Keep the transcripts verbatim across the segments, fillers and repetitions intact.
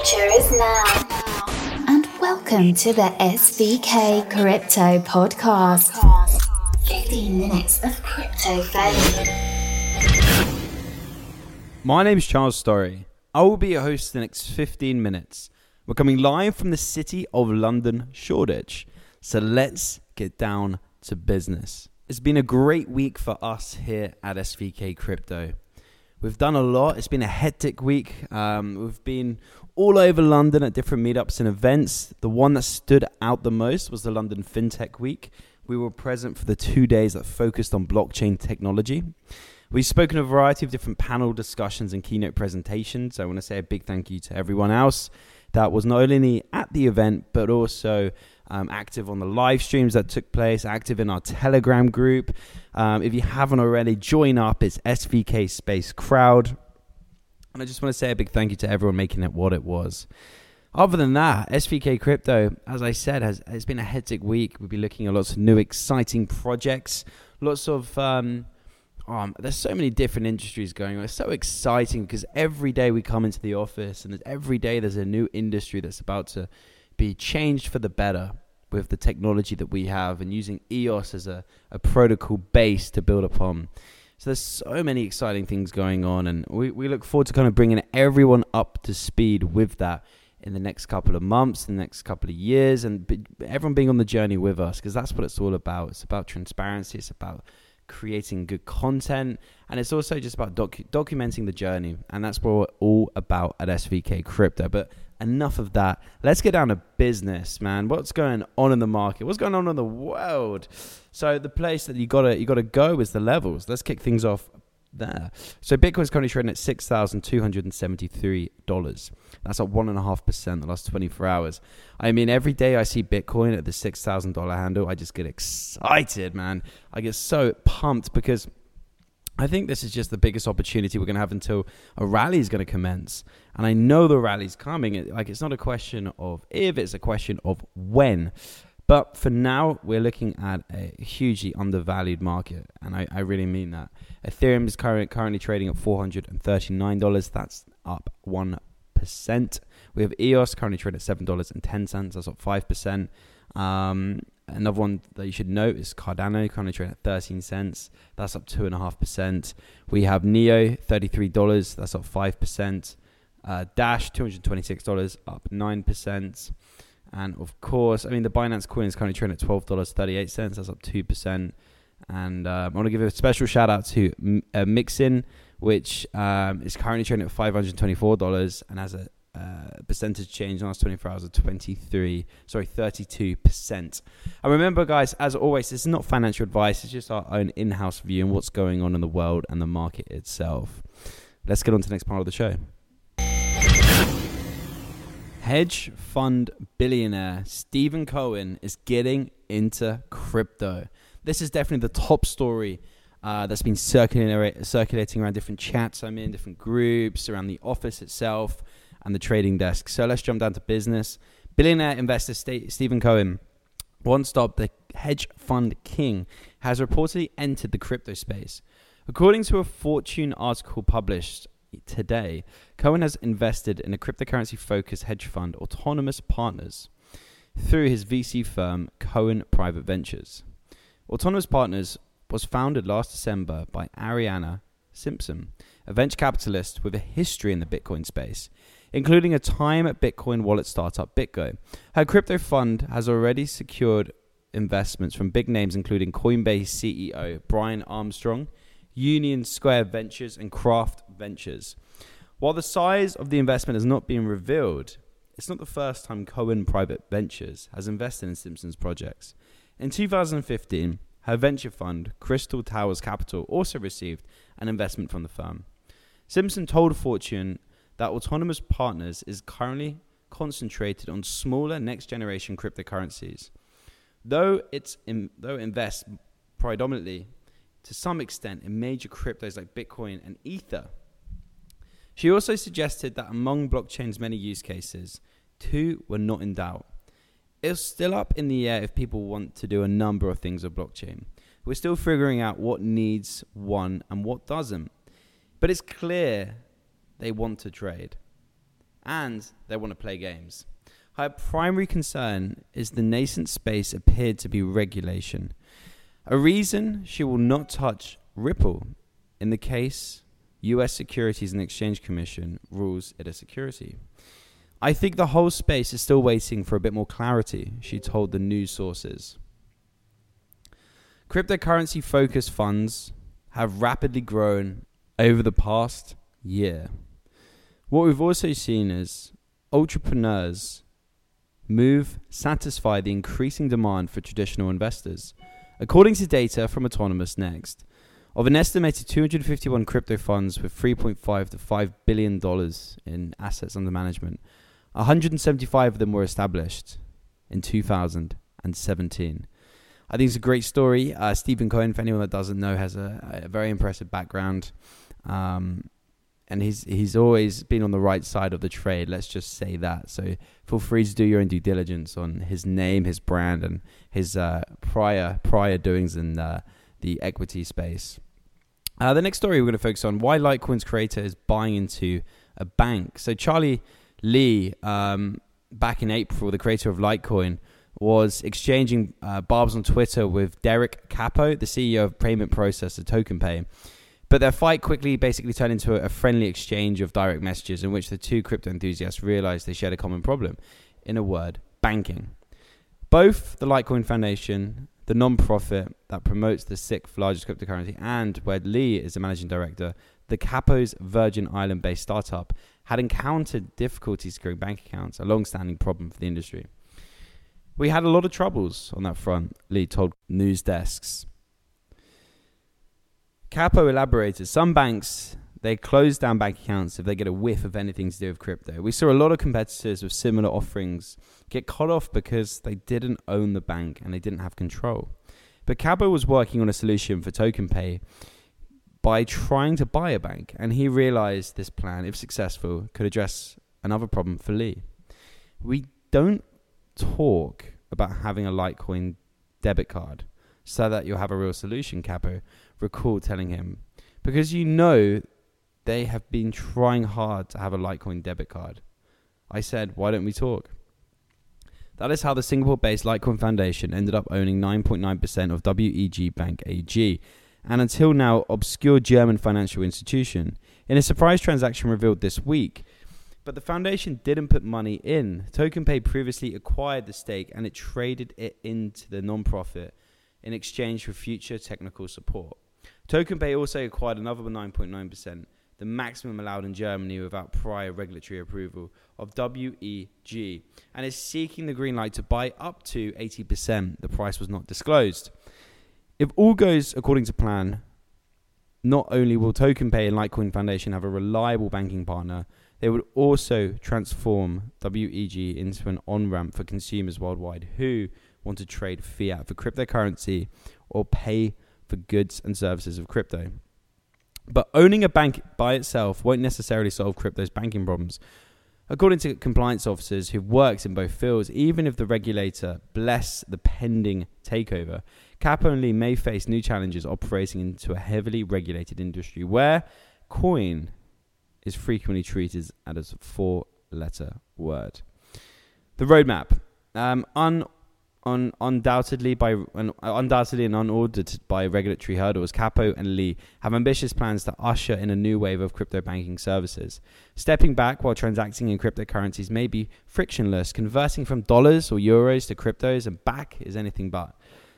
future is now. And welcome to the S V K Crypto Podcast. fifteen minutes of crypto fame. My name is Charles Story. I will be your host for the next fifteen minutes. We're coming live from the city of London, Shoreditch. So let's get down to business. It's been a great week for us here at S V K Crypto. We've done a lot. It's been a hectic week. Um, we've been all over London at different meetups and events. The one that stood out the most was the London FinTech Week. We were present for the two days that focused on blockchain technology. We've spoken a variety of different panel discussions and keynote presentations. I want to say a big thank you to everyone else that was not only at the event, but also um, active on the live streams that took place, active in our Telegram group. Um, if you haven't already, join up. It's S V K Space Crowd. And I just want to say a big thank you to everyone making it what it was. Other than that, S V K Crypto, as I said, has it's been a hectic week. We'll be looking at lots of new exciting projects, lots of... Um, Um, there's so many different industries going on. It's so exciting because every day we come into the office and every day there's a new industry that's about to be changed for the better with the technology that we have and using E O S as a, a protocol base to build upon. So there's so many exciting things going on, and we, we look forward to kind of bringing everyone up to speed with that in the next couple of months, in the next couple of years, and be, everyone being on the journey with us, because that's what it's all about. It's about transparency. It's about creating good content, and it's also just about docu- documenting the journey, and that's what we're all about at S V K Crypto. But enough of that. Let's get down to business, man. What's going on in the market? What's going on in the world? So the place that you gotta you gotta go is the levels. Let's kick things off there. So Bitcoin's currently trading at six thousand two hundred seventy-three dollars. That's up one and a half percent the last twenty-four hours. I mean, every day I see Bitcoin at the six thousand dollars handle, I just get excited, man. I get so pumped because I think this is just the biggest opportunity we're going to have until a rally is going to commence. And I know the rally's coming. It, like, it's not a question of if, it's a question of when. But for now, we're looking at a hugely undervalued market, and I, I really mean that. Ethereum is current, currently trading at four hundred thirty-nine dollars. That's up one percent. We have E O S currently trading at seven dollars and ten cents. That's up five percent. Um, another one that you should note is Cardano, currently trading at thirteen cents. That's up two point five percent. We have Neo, thirty-three dollars. That's up five percent. Uh, Dash, two hundred twenty-six dollars, up nine percent. And of course, I mean, the Binance coin is currently trading at twelve dollars and thirty-eight cents. That's up two percent. And uh, I want to give a special shout out to uh, Mixin, which um, is currently trading at five hundred twenty-four dollars and has a uh, percentage change in the last twenty-four hours of twenty-three, sorry, thirty-two percent. And remember, guys, as always, this is not financial advice. It's just our own in-house view on what's going on in the world and the market itself. Let's get on to the next part of the show. Hedge fund billionaire Stephen Cohen is getting into crypto. This is definitely the top story uh, that's been circulating, circulating around different chats I'm in, different groups, around the office itself and the trading desk. So let's jump down to business. Billionaire investor St- Stephen Cohen, One Stop, the hedge fund king, has reportedly entered the crypto space. According to a Fortune article published today, Cohen has invested in a cryptocurrency-focused hedge fund, Autonomous Partners, through his V C firm, Cohen Private Ventures. Autonomous Partners was founded last December by Arianna Simpson, a venture capitalist with a history in the Bitcoin space, including a time at Bitcoin wallet startup BitGo. Her crypto fund has already secured investments from big names including Coinbase C E O Brian Armstrong, Union Square Ventures, and Craft Ventures. While the size of the investment has not been revealed, it's not the first time Cohen Private Ventures has invested in Simpson's projects. In two thousand fifteen, her venture fund, Crystal Towers Capital, also received an investment from the firm. Simpson told Fortune that Autonomous Partners is currently concentrated on smaller next-generation cryptocurrencies. Though, it's in, though it invests predominantly to some extent in major cryptos like Bitcoin and Ether. She also suggested that among blockchain's many use cases, two were not in doubt. It's still up in the air if people want to do a number of things with blockchain. We're still figuring out what needs one and what doesn't. But it's clear they want to trade. and they want to play games. Her primary concern is the nascent space appeared to be regulation, a reason she will not touch Ripple in the case U S Securities and Exchange Commission rules it a security. I think the whole space is still waiting for a bit more clarity, she told the news sources. Cryptocurrency-focused funds have rapidly grown over the past year. What we've also seen is entrepreneurs move satisfy the increasing demand for traditional investors. According to data from Autonomous Next, of an estimated two hundred fifty-one crypto funds with three point five to five billion dollars in assets under management, one hundred seventy-five of them were established in two thousand seventeen. I think it's a great story. Uh, Stephen Cohen, for anyone that doesn't know, has a, a very impressive background. Um, and he's he's always been on the right side of the trade, let's just say that. So feel free to do your own due diligence on his name, his brand, and his uh, prior prior doings in uh, the equity space. Uh, the next story we're going to focus on, why Litecoin's creator is buying into a bank. So Charlie Lee, um, back in April, the creator of Litecoin, was exchanging uh, barbs on Twitter with Derek Capo, the C E O of payment processor TokenPay. But their fight quickly basically turned into a friendly exchange of direct messages in which the two crypto enthusiasts realized they shared a common problem. In a word, banking. Both the Litecoin Foundation, the non-profit that promotes the sixth largest cryptocurrency, and where Lee is the managing director, the Capo's Virgin Island-based startup, had encountered difficulties securing bank accounts, a long-standing problem for the industry. We had a lot of troubles on that front, Lee told news desks. Capo elaborated, some banks, they close down bank accounts if they get a whiff of anything to do with crypto. We saw a lot of competitors with similar offerings get cut off because they didn't own the bank and they didn't have control. But Capo was working on a solution for TokenPay by trying to buy a bank, and he realized this plan, if successful, could address another problem for Lee. We don't talk about having a Litecoin debit card so that you'll have a real solution, Capo recalled telling him, because you know they have been trying hard to have a Litecoin debit card. I said, why don't we talk? That is how the Singapore-based Litecoin Foundation ended up owning nine point nine percent of W E G Bank A G, an until now obscure German financial institution, in a surprise transaction revealed this week. But the foundation didn't put money in. TokenPay previously acquired the stake and it traded it into the non-profit in exchange for future technical support. TokenPay also acquired another nine point nine percent, the maximum allowed in Germany without prior regulatory approval, of W E G, and is seeking the green light to buy up to eighty percent. The price was not disclosed. If all goes according to plan, not only will TokenPay and Litecoin Foundation have a reliable banking partner, they would also transform W E G into an on-ramp for consumers worldwide who want to trade fiat for cryptocurrency or pay for goods and services of crypto. But owning a bank by itself won't necessarily solve crypto's banking problems. According to compliance officers who've worked in both fields, even if the regulator bless the pending takeover, Capo and Lee may face new challenges operating into a heavily regulated industry where coin is frequently treated as a four-letter word. The roadmap. Um, un- Un- undoubtedly by un- undoubtedly and unaudited by regulatory hurdles, Capo and Lee have ambitious plans to usher in a new wave of crypto banking services. Stepping back while transacting in cryptocurrencies may be frictionless. Converting from dollars or euros to cryptos and back is anything but.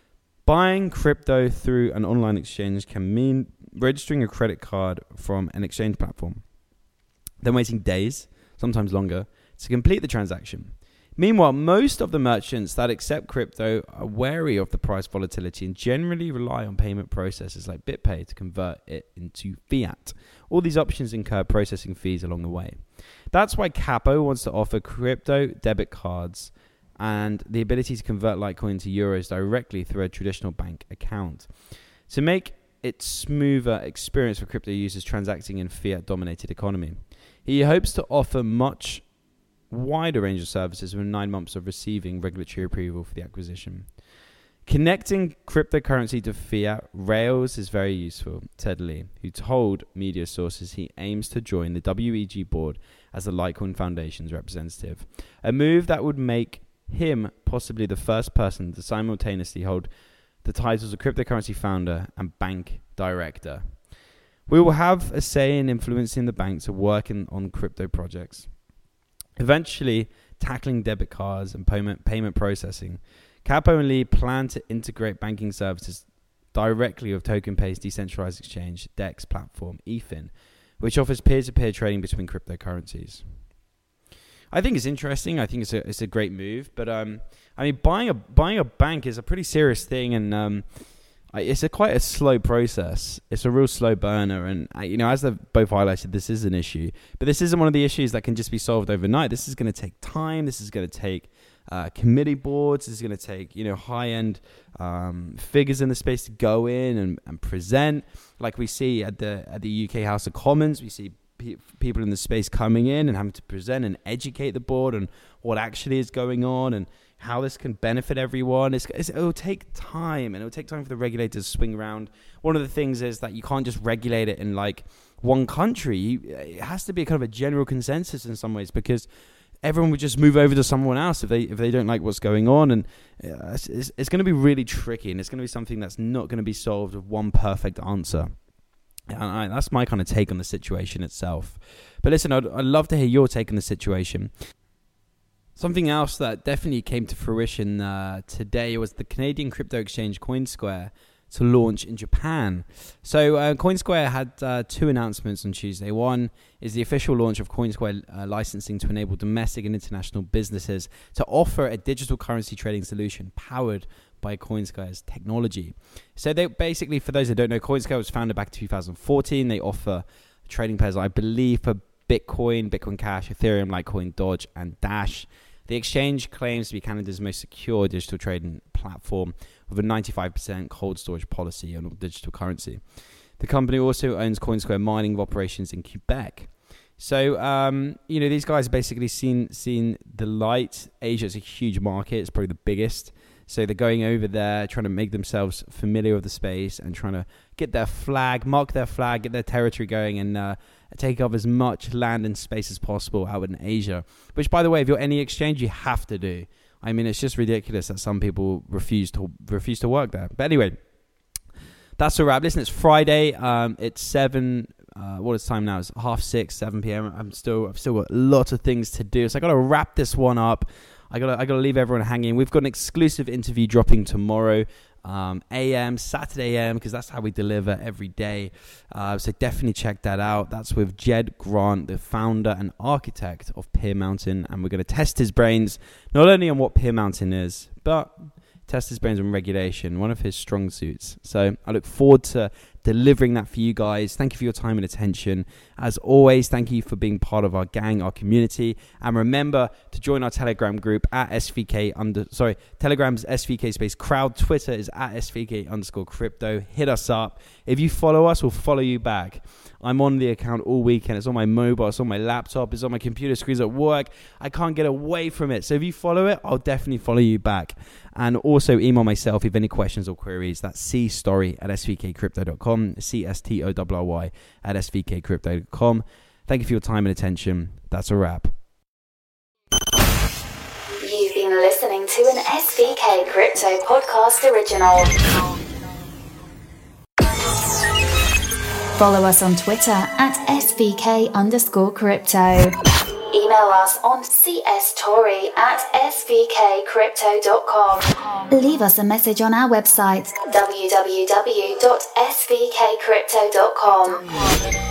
Buying crypto through an online exchange can mean registering a credit card from an exchange platform, then waiting days, sometimes longer, to complete the transaction. Meanwhile, most of the merchants that accept crypto are wary of the price volatility and generally rely on payment processors like BitPay to convert it into fiat. All these options incur processing fees along the way. That's why Capo wants to offer crypto debit cards and the ability to convert Litecoin to euros directly through a traditional bank account. To make it smoother experience for crypto users transacting in fiat-dominated economy. He hopes to offer much wider range of services within nine months of receiving regulatory approval for the acquisition. Connecting cryptocurrency to fiat rails is very useful, said Lee, who told media sources he aims to join the W E G board as the Litecoin Foundation's representative, a move that would make him possibly the first person to simultaneously hold the titles of cryptocurrency founder and bank director. We will have a say in influencing the bank to work in, on crypto projects, eventually tackling debit cards and payment, payment processing. Capo and Lee plan to integrate banking services directly with TokenPay's decentralized exchange DEX platform, Ethin, which offers peer-to-peer trading between cryptocurrencies. I think it's interesting. I think it's a it's a great move, but um, I mean, buying a buying a bank is a pretty serious thing, and um, it's a quite a slow process. It's a real slow burner, and you know, as they've both highlighted, this is an issue, but this isn't one of the issues that can just be solved overnight. This is going to take time. This is going to take Uh, committee boards. Is going to take, you know, high-end um, figures in the space to go in and, and present, like we see at the at the U K House of Commons. We see pe- people in the space coming in and having to present and educate the board on what actually is going on and how this can benefit everyone. It's, it's, it will take time, and it will take time for the regulators to swing around. One of the things is that you can't just regulate it in like one country. You, it has to be kind of a general consensus in some ways, because everyone would just move over to someone else if they if they don't like what's going on, and uh, it's, it's, it's going to be really tricky, and it's going to be something that's not going to be solved with one perfect answer. And I, that's my kind of take on the situation itself. But listen, I'd, I'd love to hear your take on the situation. Something else that definitely came to fruition uh, today was the Canadian crypto exchange CoinSquare to launch in Japan. So uh, CoinSquare had uh, two announcements on Tuesday. One is the official launch of CoinSquare uh, licensing to enable domestic and international businesses to offer a digital currency trading solution powered by CoinSquare's technology. So they basically, for those that don't know, CoinSquare was founded back in two thousand fourteen. They offer trading pairs, I believe, for Bitcoin, Bitcoin Cash, Ethereum, Litecoin, Doge, and Dash. The exchange claims to be Canada's most secure digital trading platform with a ninety-five percent cold storage policy on digital currency. The company also owns CoinSquare mining operations in Quebec. So, um, you know, these guys have basically seen seen the light. Asia is a huge market. It's probably the biggest. So they're going over there, trying to make themselves familiar with the space and trying to get their flag, mark their flag, get their territory going, and uh, take up as much land and space as possible out in Asia. Which, by the way, if you're any exchange, you have to do. I mean, it's just ridiculous that some people refuse to refuse to work there. But anyway, that's a wrap. Listen, it's Friday. Um, it's seven. Uh, what is time now? It's half six, seven p.m. I'm still, I've still got lots of things to do, so I got to wrap this one up. I got, I got to leave everyone hanging. We've got an exclusive interview dropping tomorrow, um, A M Saturday A M, because that's how we deliver every day. Uh, so definitely check that out. That's with Jed Grant, the founder and architect of Peer Mountain, and we're going to test his brains not only on what Peer Mountain is, but test his brains on regulation, one of his strong suits. So I look forward to delivering that for you guys. Thank you for your time and attention. As always, thank you for being part of our gang, our community. And remember to join our Telegram group at S V K under, sorry, Telegram's S V K space crowd. Twitter is at S V K underscore crypto. Hit us up. If you follow us, we'll follow you back. I'm on the account all weekend. It's on my mobile, it's on my laptop, it's on my computer screens at work. I can't get away from it. So if you follow it, I'll definitely follow you back. And also email myself if you have any questions or queries. That's cstory at s v k crypto dot com, C S T O R R Y at s v k crypto dot com. Thank you for your time and attention. That's a wrap. You've been listening to an S V K Crypto Podcast original. Follow us on Twitter at S V K underscore crypto. Email us on cstory at s v k crypto dot com. Leave us a message on our website w w w dot s v k crypto dot com.